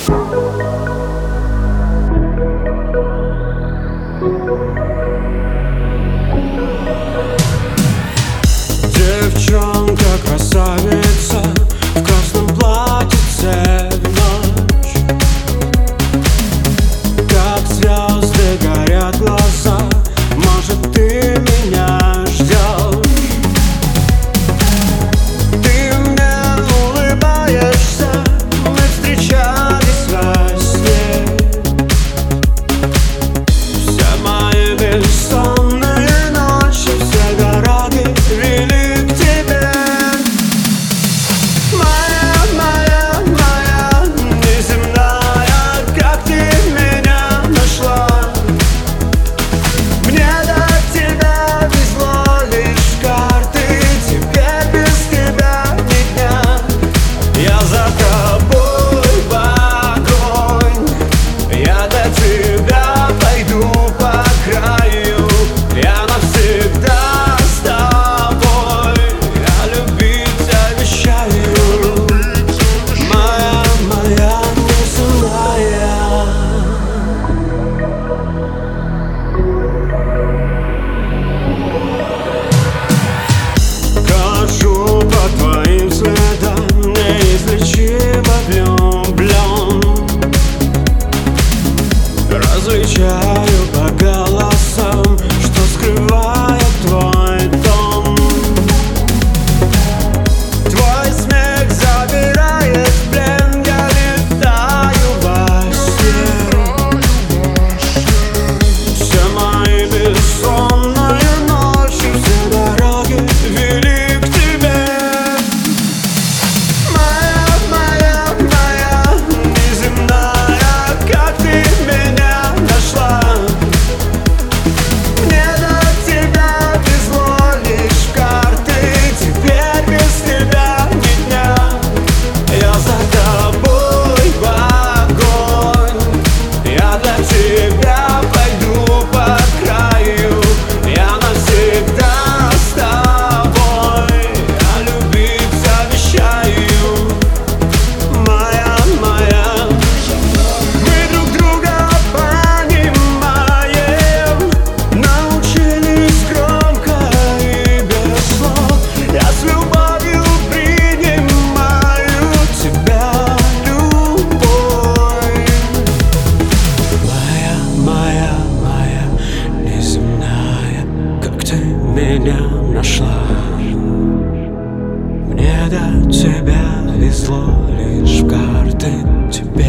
Девчонка, красавица, в красном платьице в ночь. Как звезды горят глаза, может, ты меня ждешь. Ты мне улыбаешься, мы встречались во сне. Все мои бессонные ночи, все дороги вели к тебе. Различаю по голосам, что скрывает твой дом. Твой смех забирает в плен, я летаю во сне. Все мои бессонные ночи, все дороги вели к тебе. Моя неземная, как ты меня нашла. Мне до тебя везло лишь карты, теперь без тебя ни дня. Я за тобой в огонь, я для тебя пойду по краю. Я навсегда с тобой, я любить обещаю. Моя мы друг друга понимаем, научились громко и без слов. Я с любовью принимаю тебя, любовь. Моя неземная, как ты меня нашла. Мне до тебя везло лишь в карты, тебе